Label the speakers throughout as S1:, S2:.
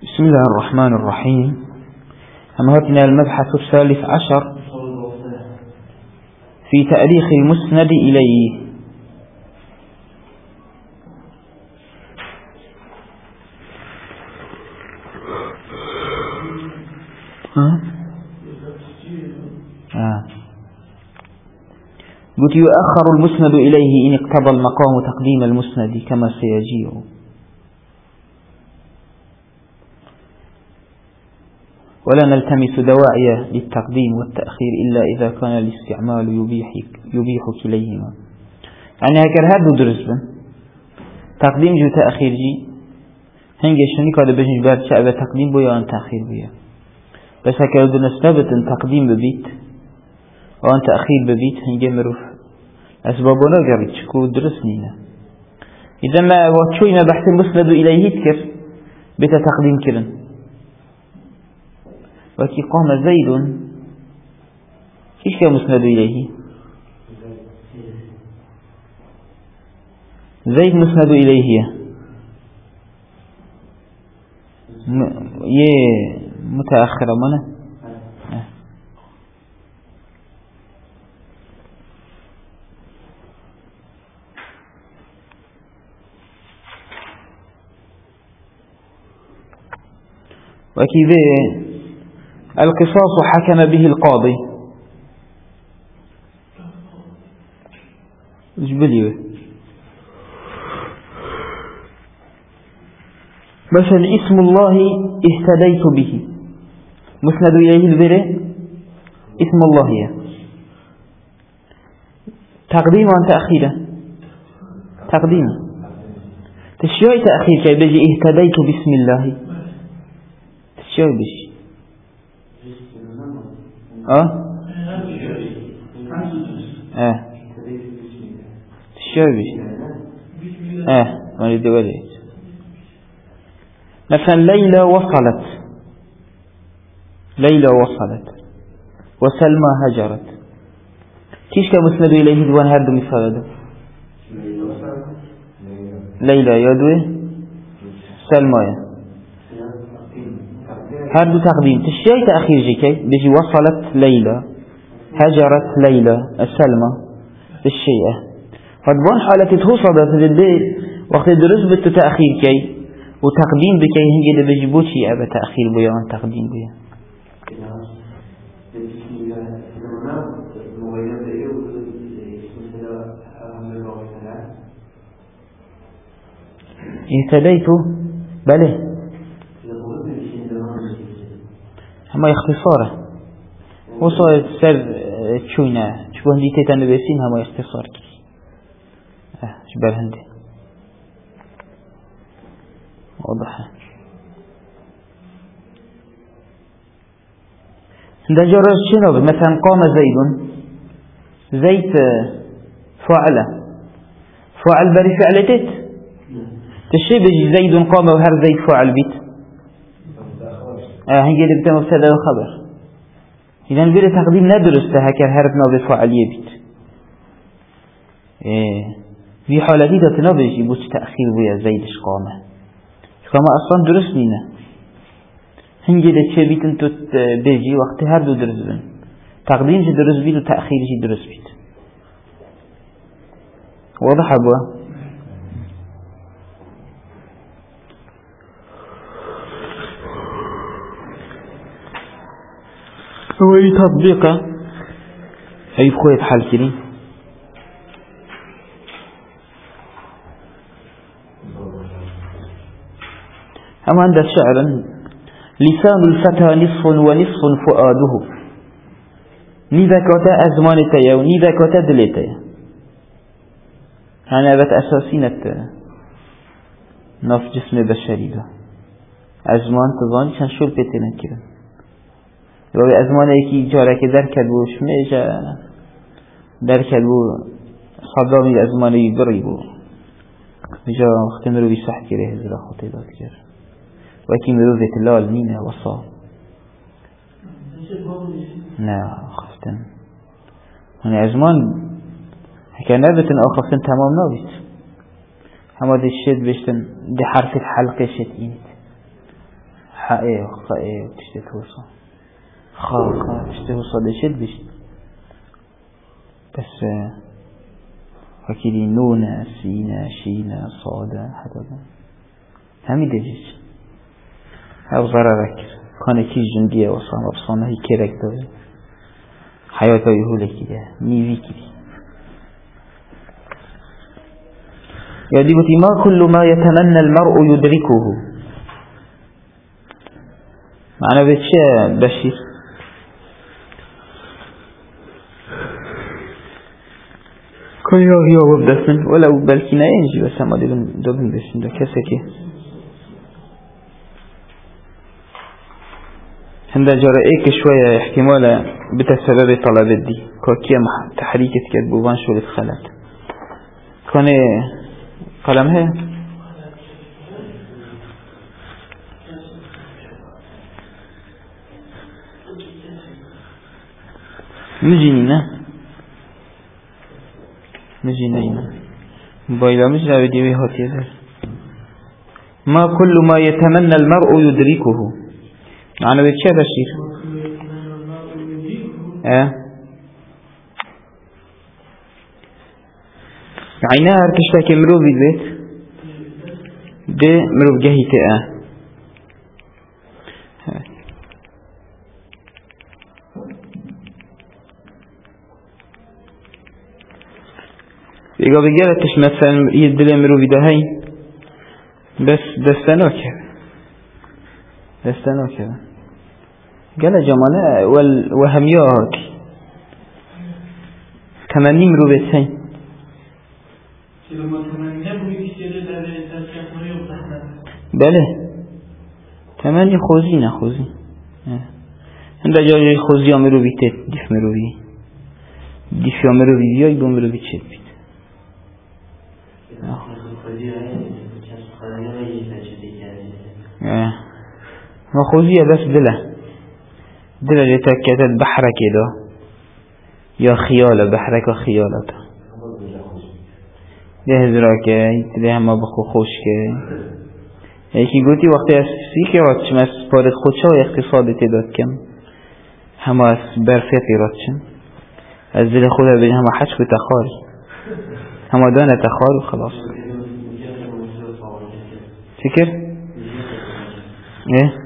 S1: بسم الله الرحمن الرحيم. همهتنا المبحث الثالث عشر في تاريخ المسند إليه. قلت يؤخر المسند إليه إن اقتضى المقام تقديم المسند كما سيجيء. ولا نلتمس دواعي للتقديم والتأخير إلا إذا كان الاستعمال يبيح كليهما. يعني هكذا هذا درس بن تقديم جو تأخير جي هنگه شنی کار بجنج بعد شعب تقدیم بویا ان تأخیر بویا، بس هكذا درس ثابت ان تقدیم ببیت و ان تأخیر ببیت هنگه مروف اسبابونا گرید چکو درس نینه. اذا ما واتشوی ما بحث المسند إليه تكر بيت تقديم كرن وكي قام زيد كيش كان مسند إليه؟ زيد مسند إليه متأخرة منه وكذا القصاص حكم به القاضي جبليه مثلا اسم الله اهتديت به مسند إليه البره اسم الله تقديم عن تأخيره تقديم تشيء تأخير كي بيجي اهتديت باسم الله تشيء بيجي تشابه ما يدوري مثلا ليلى وصلت وسلمى هجرت كيش كمسند إليه دوان هرد مثال هذا ليلى يدوي سلمى هرد تقديم تشيء تأخير جيكي بيجي وصلت ليلى هجرت ليلى السلمى بالشيء فدبون حالة توصلت للدي وقت درس بالتأخير كي وتقديم بكي هنجي بيجي بوشي أبا تأخير بيا عن تقديم بيا اهتديت بله هما اختصاره وصل سر تشوينا شبه هندي تيتان بسين هما اختصار كي شبه هندي واضح. عند جرس شنو مثلا قام زيد فاعل بري فعلتت تشي بيجي زيد قام وهر زيد فاعل بيت هنجي لبدا مبتدا وخبر. إذا بير تقديم ندرسته هكذا هربنا بفاعلية بيت في حالتي تتنبج بوش تأخير ويا زيدش قامه كما أصلا درس نينا هنجي لتشي بيت انتو بيجي وقت هردو درس بن تقديم جي درس بيت وتأخير جي درس بيت. واضح أبوه؟ هو تطبيقه أي بخوية حال كريم أما عند الشعر لسان الفتى نصف ونصف فؤاده نيذا كوتا أزمانتيا ونيذا كوتا دليتيا. يعني هذا أساسينة نف جسم بشري ده أزمان تظاني كان شو البيتين كده لو أزمان يكي جارك دركد بو شميجا دركد بو صدامي أزمان يبريبو جا وقت مرو بيسح كره هزلا خطيبات كره وكي مرو ذات الله المينة وصا لا خفتن هنا أزمان كان نابتن أو خفتن تمام نابت هما دي الشد بيشتن دي حرف الحلقة شتينت حقه وخائه وتشتي توصى خا تشتي توصى دشت بشت بس وكيلي نونة سينة شينة صادة حتى همي دجيج او ضررك كان كي جندية وصام بصانه هي كيرك داري حياته يهولك كده ميوي كده يعني ما كل ما يتمنى المرء يدركه معنى بيتشي بشير كل يوم هو وبدفن ولو بلكي ناينجي بس ما دبن بسن ده كسكي هندا جرائك شوية احتمالا بتسبب طلبات دي كوكية تحريكة كتبوبان شو اللي اتخلت كان قلمها مجينينا بايلا مجرى بديوي هاتي ما كل ما يتمنى المرء يدركه أنا بتشاهد الشيء عينها هركشتاك مروف بالبيت ده مروف جهيته يقول بيجالتش مثلا يدلي مروفي ده هاي بس دستانو كذا قال جماله وهميات تمني مروفيت هاي بله تمني خوزي عند جای خوزی مروفی تد دیف مروفی بیای با مروفی چد بید ما خوزية بس دلة لتكتت بحرك ده يا خيالة بحرك خيالته ده هزراك ده ما بخو خوشك یکی گوتی وقتی از فیکی راتشم از پارد خودشا اقتصاد تداد کم همه از برفقی راتشم از دل خودها بین همه حج و تخار همه دانه تخار و خلاص فکر؟ ايه؟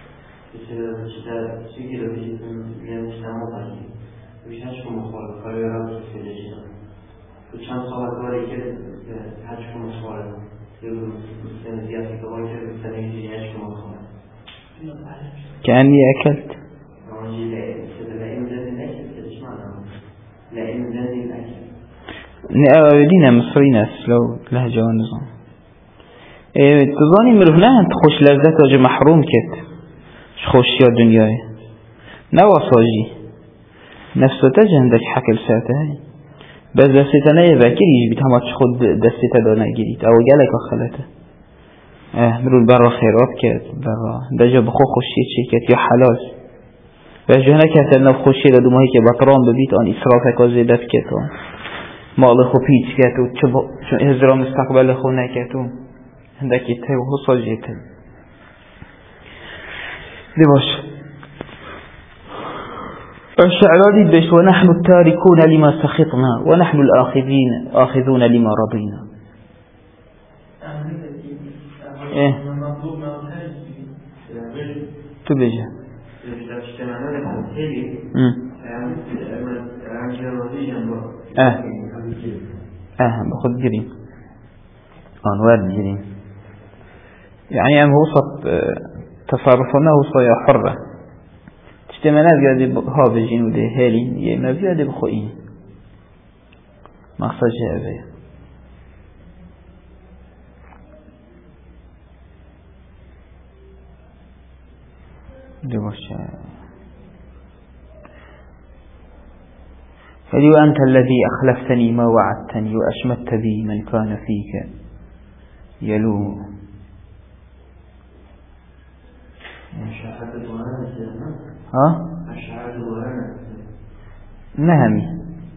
S1: كأني أكلت دينا مصرينا لو لهجة ونظام تظاني مرفنا أنت خوش لذات وجه محروم كت خوش يا دنياي نواصاجي نفسه تجهندك حكل ساعتها بس دستنا يذكر يجي بتهمت خود دستة دانا جريت أو جالك أخلته مرول برا خيرات كت برا دجا بخو خوشيت شيكت يا حلال بس جهنا كت إنه خوشي لدو ما هيك بطران ببيت عن إسرافك وزيدت كتو مال خو بيت كتو شو هزرا مستقبل خو نكتو عندك يتهو صاجيته لباش الشعراني بيش ونحن التاركون لما سخطنا ونحن الآخذون لما رضينا ايه تبجه باخد جرين وارد جرين يعني هم وسط تصرفنا وصايا حرة تجتمعنا بيادي هابجين ودي هالين يما بيادي بخوئين مقصد جابه فلي وأنت الذي أخلفتني ما وعدتني وأشمت بي من كان فيك يلوم نهمي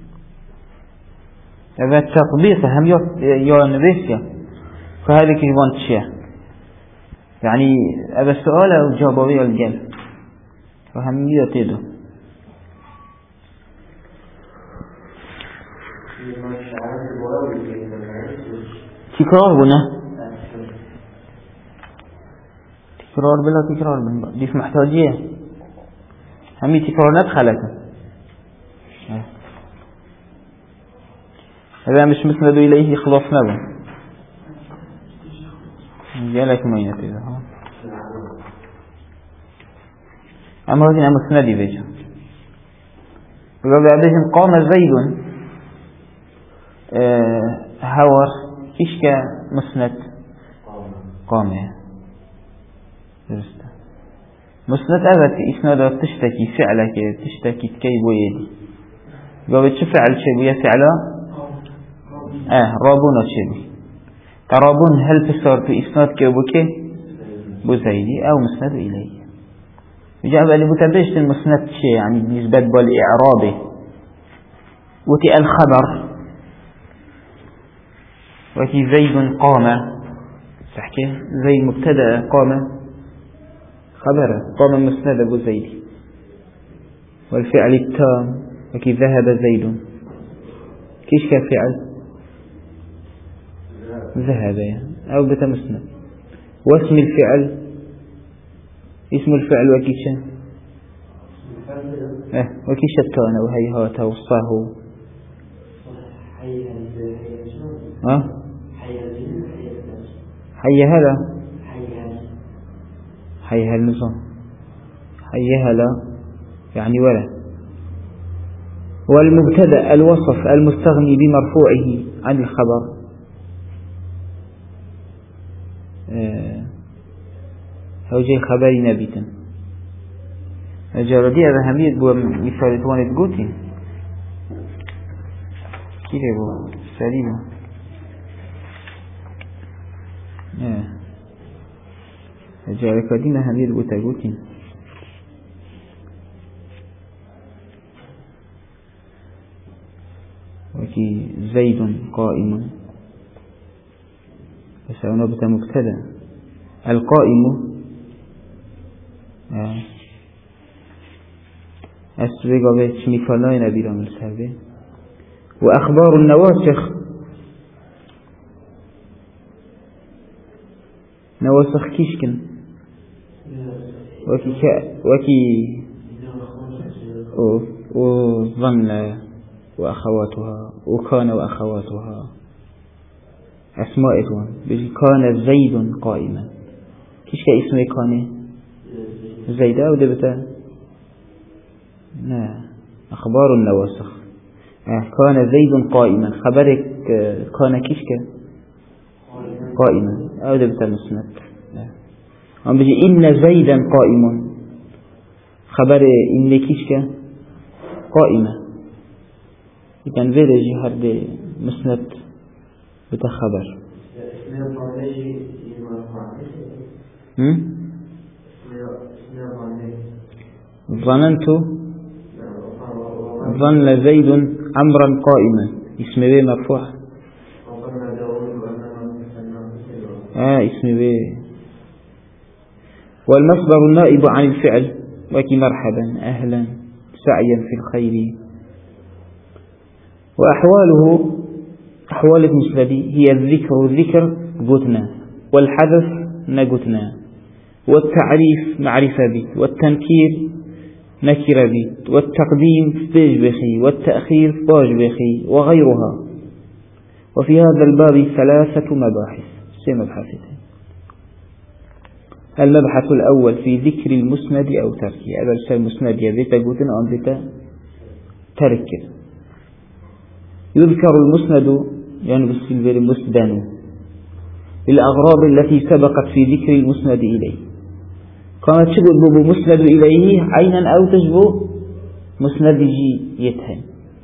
S1: هذا التطبيق هم يا نبيسيا فهذه كيبان تشيا يعني هذا السؤال أو جوابه الجل فهمية تيدو تكرار بنا تكرار بلا تكرار بنا دي في محتاجية همي تكرار ندخلك هذا مش مسند إليه خلاص نبا جالك ما ينتهي أما هذين مسندي بيجا وبعدين قام زيد هور كيشك مسند قام مسند هذا إسناد تشتكي فعلك تشتكي تكيب ويدي قابل فعل شبيه فعلا رابون الشبيه ترابون هل تسار في إسناد كيبوكي بزيدي أو مسند إليه يجب أن يتبشت المسند شيء يعني بالنسبة بالإعرابي وتي الخبر وتي زيد قام تحكي زي مبتدأ قام خبر قام مسند أبو زيد والفعل التام وكي ذهب زيد كيش كفعل ذهب يعني أو بتمسند واسم الفعل اسم الفعل وكيشا وكيشا التان وهيهات وصاه حي هلا حي هل نظام حي هلا يعني ولا والمبتدأ الوصف المستغني بمرفوعه عن الخبر هو جاي خبري نبيتا الجاردية أهمية بو مثال تواني تقوتين كيف بو سليمة الجاردية دين أهمية بو تقوتين وكي زيد قائم فسأونا بتا مبتدأ القائم أسويقا بيتش مثالا نبيلا من السابق وأخبار النواسخ نواسخ كيشكن وكي وظن وأخواتها وكان وأخواتها أسماء بيجي كان زيد قائما كيش كاسمه كان زيد أو دبته لا أخبار النواسخ كان زيد قائما خبرك كان كيش قائما أو دبته مسند أم بيجي إن زيدا قائم خبر إن كيش قائمة كان فيرجي هذا مسند بتخبر ظننت ظن زيد أمرا قائما اسم به مرفوع اسم به والمصدر النائب عن الفعل وكي مرحبا أهلا سعيا في الخير وأحواله أحوال المسندي هي الذكر قتنا والحذف نقتنا والتعريف معرفة بي والتنكير نكر بي والتقديم بيج بخي والتأخير باج بخي وغيرها وفي هذا الباب 3 مباحث 6 مبحث المبحث الأول في ذكر المسند أو تركه هذا الشيء المسند يبيت قتنا أو بيت ترك يذكر المسند يعني بالسلبير المسدن بالأغراض التي سبقت في ذكر المسند إليه كانت تجب مسند إليه عينا أو تجب مسند جي يتهم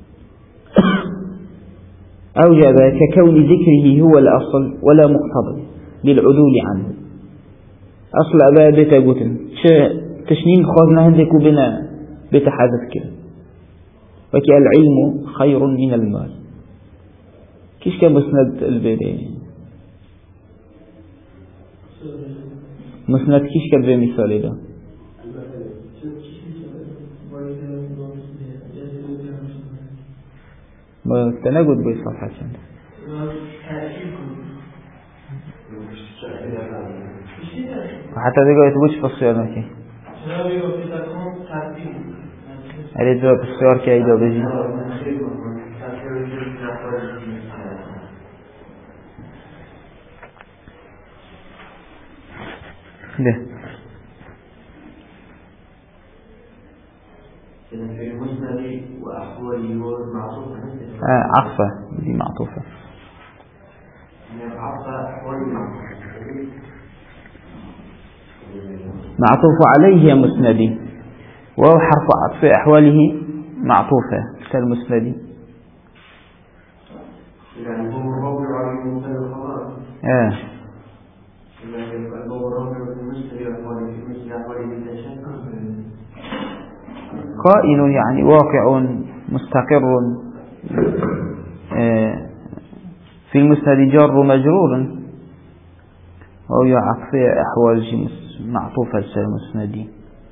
S1: أوجب ككون ذكره هو الأصل ولا مقتضي للعدول عنه أصل أبا بيت قتن تشنين خوزنا هندك بنا بتحذف كده وكي العلم خير من المال كيش كان مسند البيري مسند کیش که به مثالی دا با تنگود بای صفحه چند حتی دیگه تو بچ بسیار نکی هر جا بسیار که ایدا بجی ده عطفة دي معطوفة معطوف عليه مسندي وهو حرف عطف أحواله معطوفة كالمسندي يعني هو الرابع على المثال الخبر قائل يعني واقع مستقر في المسند جار مجرور أو يعطف أحوال معطوفة المسندي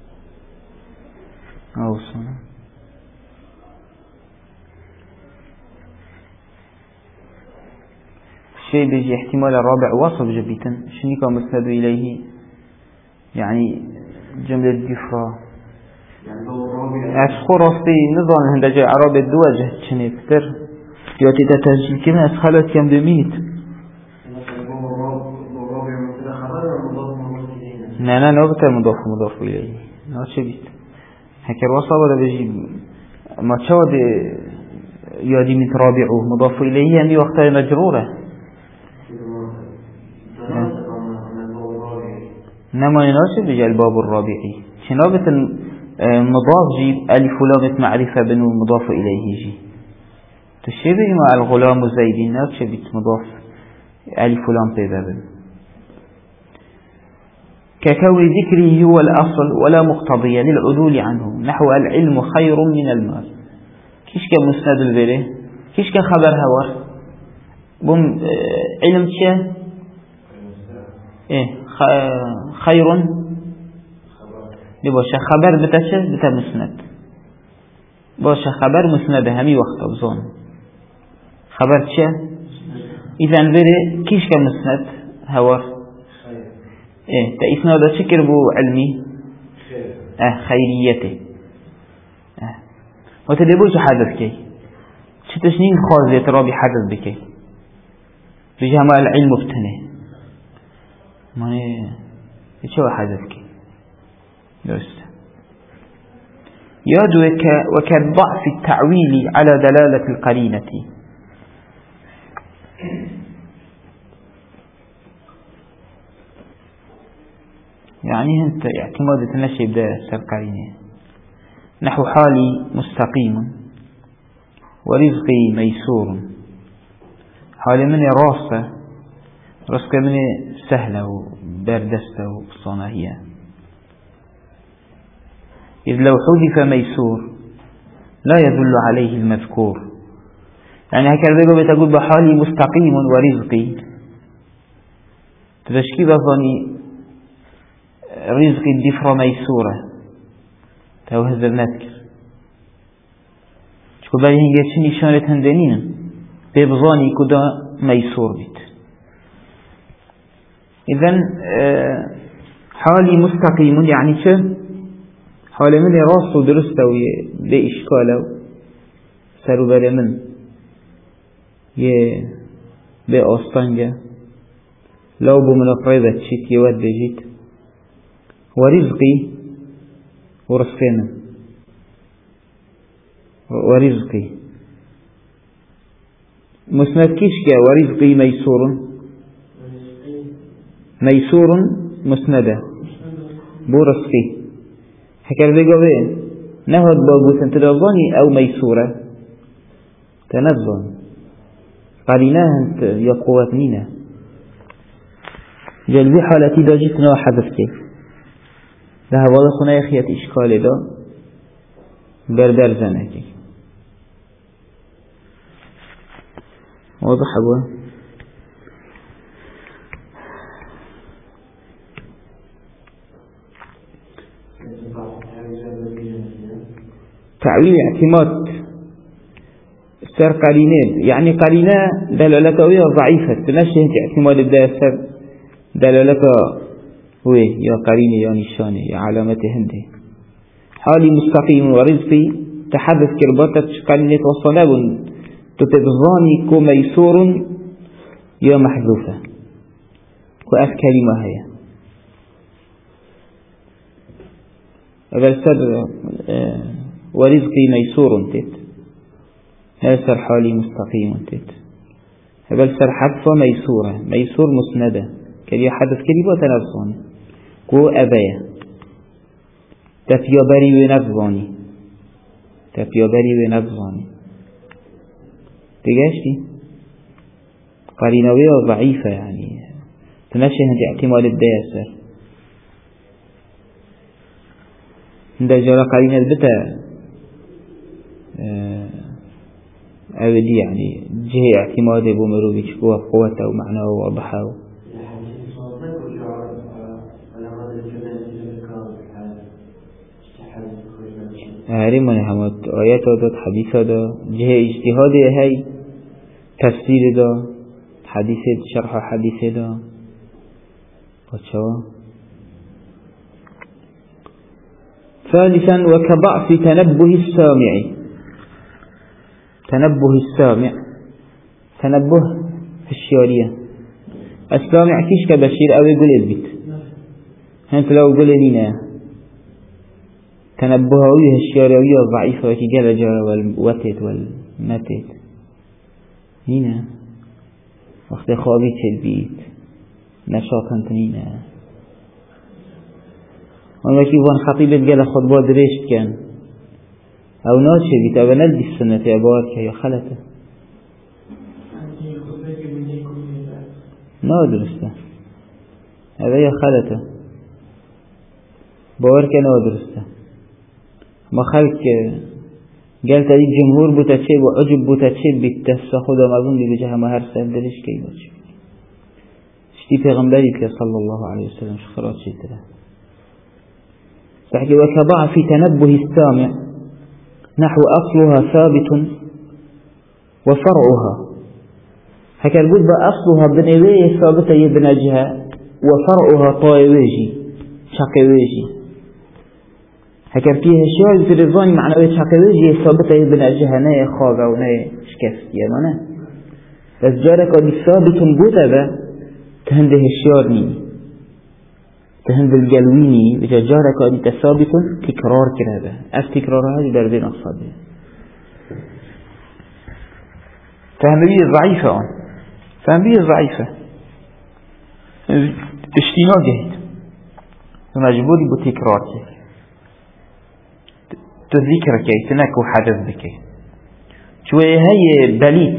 S1: أو صنع الشيء بيجي احتمال الرابع وصف جبيتا شنيك مسند إليه يعني جملة دفرة أشخو راستی نظام هندجه عرب الدواجه چنه كتر يأتي تتجل كما أسخلت كم بميت لا نوبت مضاف إليه ناچه بيت هكر وصل ولا بيجي ما تشود يادي من رابعه مضاف إليه يعني وقتها مجرورة نما يناسب بيجي الباب الرابعي شنابت مضاف جيب ألف ولام معرفة بنو مضاف إليه جي تشبه مع الغلام وزيد ناكشبت مضاف ألف ولام بيبابن ككون ذكره هو الأصل ولا مقتضي للعدول عنه نحو العلم خير من المال كيش كمسند البره كيش كخبر هور بم علم شيء خير باشه خبر بتشه بتا مسند باشه خبر مسند همي وقت بزن خبر چه اذن بره كيش كمسند هور تا اسناده شكر بو علمي خيريته وتدبوش حدث كي شتشنين خازية رابي حدث بكي بجمع العلم بتنه ما يشوى حدث كي درست ياد وكالضعف التعويل على دلالة القرينة يعني انت اعتماد تنشي بدا سرقرينة نحو حالي مستقيم ورزقي ميسور حالي مني راسة رزقي مني سهلة وبردستة وصناهية إذ لو حذف ميسور لا يدل عليه المذكور يعني هكذا بتقول بحالي مستقيم ورزقي تشكي بظني رزقي الدفرة ميسورة توهز النذكر شكو بالي هنگه چه نشانت هندنين ببظاني كدا ميسور بيت إذن حالي مستقيم يعني چه حال من راست و درست و به اشکال و سروبر من یه به آستانگه لو بمن قریبت چیت یه ود بجید و رزقی و رزقی من و رزقی مسند کیش که و رزقی میسور مسنده بو رزقی هكذا بيقولين نهض بابو تنتظني أو ميسورة تنظن قريناها انت يا قواتنينا جلبي حالتي دا جتنا حدث كيف ده واضح خنا يخيط إشكال دا بردر زنكي واضح أبوه تعويل اعتماد سر قرينة، يعني قرينة دلالتها ضعيفة تنشهد اعتماد بداية سر دلالتها هو يا قرينة يا نشانة يا علامة هنده. حالي مستقيم ورزقي تحدث كرباتك قرينة وصناب تتظاني كو ميسور يا محذوفة وأف كلمة هي سر ورزقي ميسور تت هذا سر حالي مستقيم تت هذا سر حذف ميسورة ميسور مسندة كلي حدث كلمة تنظاني كو أبايا تفيابري ونظاني تجاشتي قرينوية ضعيفة يعني تنشهد اعتماد الدياسر عند جرى قرينة بتا أودي يعني جهة اعتماد بمروبيش قوته ومعناه ووضحه هارمون همات آيات داد حديث دا جهة اجتهاد هاي تفسير دا حديث شرح حديث دا ثالثا وكضعف تنبه الشارية السامع كيش كبشير أو يقول البيت هنت لو قول لنا تنبهوية الشارية ضعيفة وكي قال جارة والوتت والمتت هنا وقت خوابيت البيت نشاطا تنينا وكي وان خطيبت قال خطبة دريشت كان او ناتش بيت او نلدي السنة عبارك يا خلته نادرسته هذا يا خلته باورك نادرسته ما خلق قال تريد جمهور بتشيب وعجب بتشيب بالتفسخ وده مظن بجهة ما هرسل دريش كي باش اشتي پیغمبري صلى الله عليه وسلم شخرات شيء تحكي وكضعف تنبه السامع نحو أصلها ثابت وفرعها هكا الجود أصلها بنوية ثابتة يبنجها وفرعها طايويجي شاقويجي هكا فيها الشيء يترضاني معنوية شاقويجي ثابتة يبنجها ناي خاضة وناي شكست يمانا بس جارك قد ثابت بوتا تهنده الشيارني تهند الجلويني بجارك قد ثابت تكرار كده تكرار هذه دردين أصابه فهمية ضعيفة اشتنا جهد مجبوري بتكرار تذكر كي تنكو حدث بك شوية هي بليت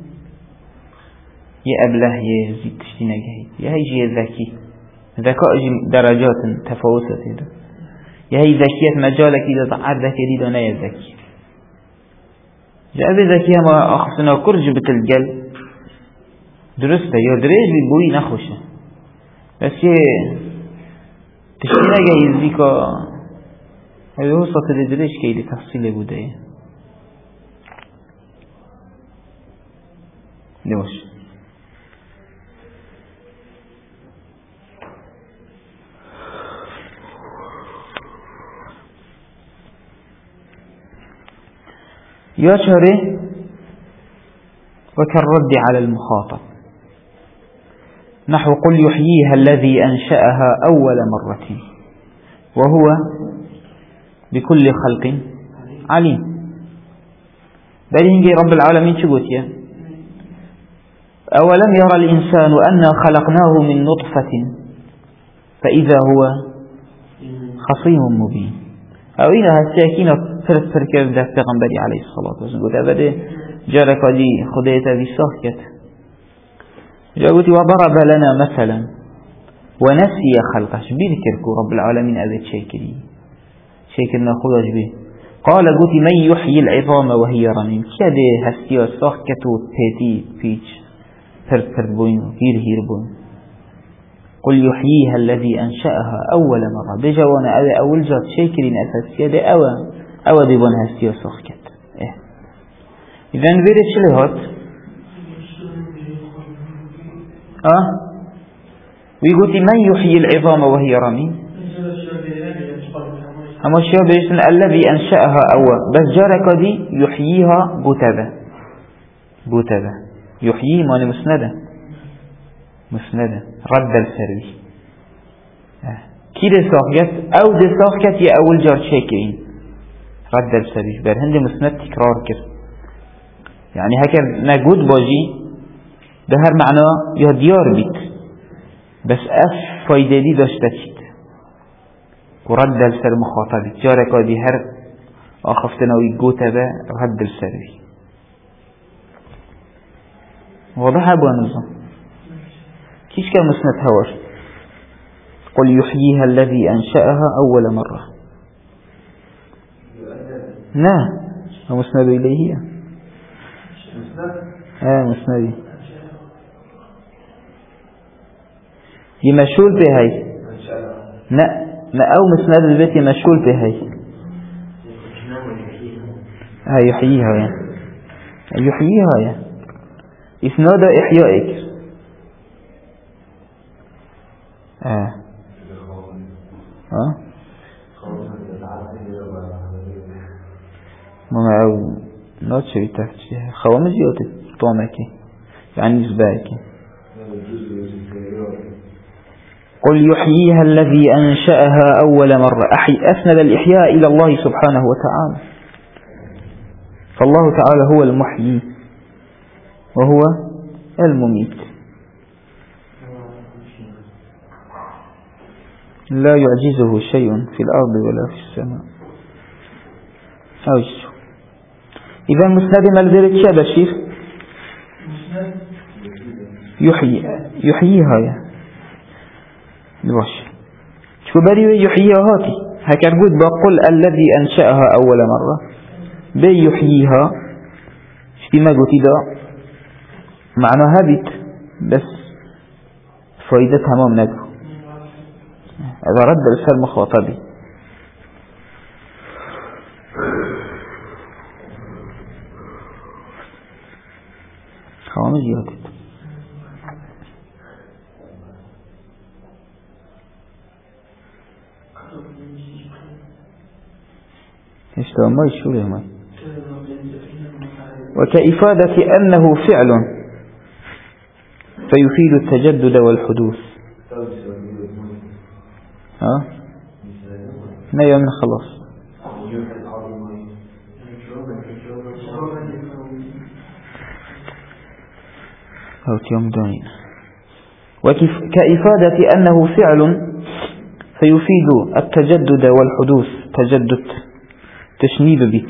S1: يا أبله يا زيد تشتنا جهد يا هي جي ذكي ذكاء درجات تفاوتة هذا يا هي ذكية مجالك إذا تعد ذكي دي دونها ذكي جاء بذكية ما أخصنا كرج بتلجل درسته يا دريج بيبوي نخوشه بس تشتينا جاي الزيكا هذا هو سطر دريج كي لتحصيل بوداية نوش يا شهره وكالرد على المخاطب نحو قل يحييها الذي أنشأها أول مرة وهو بكل خلق عليم بل هنجي رب العالمين شبوتيا أولم يرى الإنسان أنا خلقناه من نطفة فإذا هو خصيم مبين أو إذا الساكينة فرق كيف ده پیغمبری علیه الصلاة والسلام قلت أبدا جارك دي خديت ذي ساكت جاءت وضرب لنا مثلا ونسي خلقه بذكرك رب العالمين أبد شيكرنا خداش به قال قلت من يحيي العظام وهي رميم كده هستيا ساكت وتهدي فيش فرد بوين هير بوين قل يحييها الذي أنشأها أول مرة بجوانا أول جات شيكرين أساسية ده او دیوان هستی ساخت کرد. اذن ویره چلی هات؟ وی گوتی من یحیی العظام و هی رمیم. اما شیا بيشتن الذي أنشأها أول بس جارك دي يحييها بوتبه يحيي ماني مسندة رد السروي كي دي ساخيت أو دي ساخيت يا أول جار شاكرين رد السروي بر هندي مسند تكرار كر يعني هكذا نجود باجي ده هر معنى يا ديار بيت بس فايدة دي داشتت ورد السر مخاطبي جارك دي هر آخفتنا ويقوتا با رد السروي واضح أبو النظام كيش كان مسند هواش قل يحييها الذي أنشأها أول مرة لا مسند إليه مسند يمشول بهاي لا أو مسند البيت مشغول بهاي يحييها يا إسناد إحيائك ما أو ناتشري تفتشيها خوامز يوتي طومكي يعني زباكي قل يحييها الذي أنشأها أول مرة أسند الإحياء إلى الله سبحانه وتعالى فالله تعالى هو المحيي وهو المميت لا يعجزه شيء في الأرض ولا في السماء أوجه إذا مسند ملذرة شاب الشيخ يحييها يا باش شو بري يحييها هاتي هكذا قد بقول الذي أنشأها أول مرة بيحييها شتي ما قلت دا معنى هابت بس فائدتها ما منجو هذا رد السر مخاطبي خامس يهدد ما يشوله ما وكإفادة أنه فعل فيفيد التجدد والحدوث ما يوم خلاص يوم دونين وكإفادة أنه فعل فيفيد التجدد والحدوث تجدد تشنيب بيت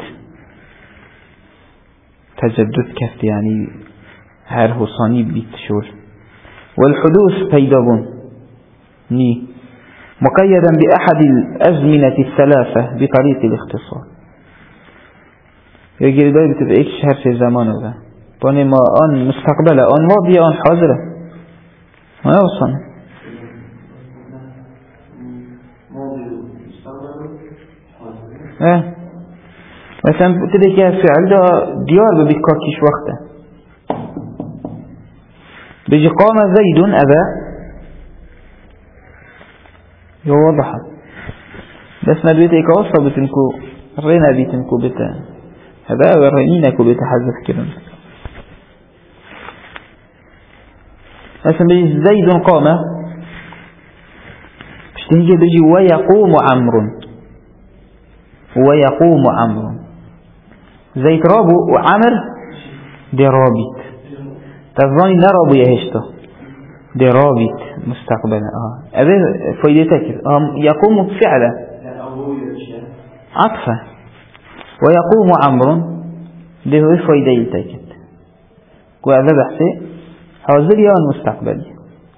S1: تجدد كفت يعني هره صاني بيت شول والحدوث بيدابون ني مقيدا بأحد الأزمنة الثلاثة بطريق الاختصار يجري داي بتبقى شهر في زمانه ذا بني ما آن مستقبله آن ماضي آن حاضره ما يوصل مثلا تدري كيف فعل ده ديار ببكاكيش وقته بيجي قام زيد أبا يوضح بس ما بيتك أوصى بتنكو رينا بيتنكو بتا هذا ورينينكو بتا حذف كده مثلا بيجي زيد قام بيجي ويقوم عمرو زيد رابو وعمر دي رابط تظني نرابو يهشته دي رابط مستقبلا أبي فايدتك يقوم بفعله عطفة ويقوم عمرو دي هو فايدتك وهذا بحثي حاضر يا المستقبلي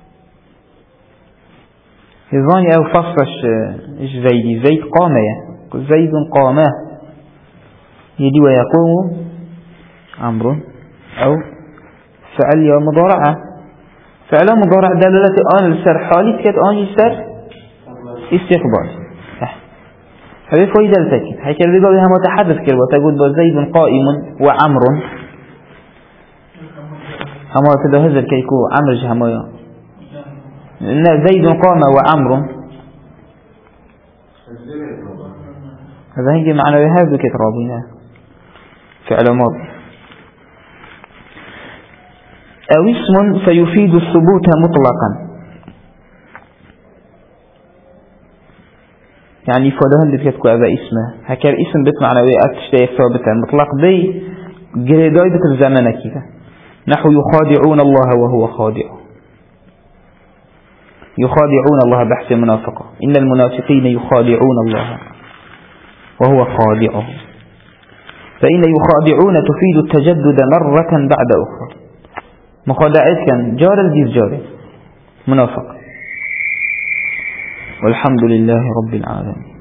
S1: يظني أو فصلش زيد قام زيد قام يدي ويقوم عمرو أو فعل يا مضارعة فعل مضارع دلالة آن السر حالي كد آن السر استقبال هذه فايدة لتكيد هيك اللي بيقول هم متحدث كده وتقول زيد قائم وعمر هم كده هذا كيكو عمر جهمايا زيد قام وعمر هذا هيجي معنى هذا كترابينا فعل ماضي أو اسم فيفيد الثبوت مطلقا يعني فلان اللي تكتكو أبا اسمه هكذا اسم بتمعنى أتشتي ثابتا مطلق دي قريدايدة الزمن كذا نحو يخادعون الله وهو خادع يخادعون الله بحث المنافقة إن المنافقين يخادعون الله وهو خادعه فإن يخادعون تفيد التجدد مرة بعد أخرى مخادعات كان جار الجيز جاره منافق والحمد لله رب العالمين.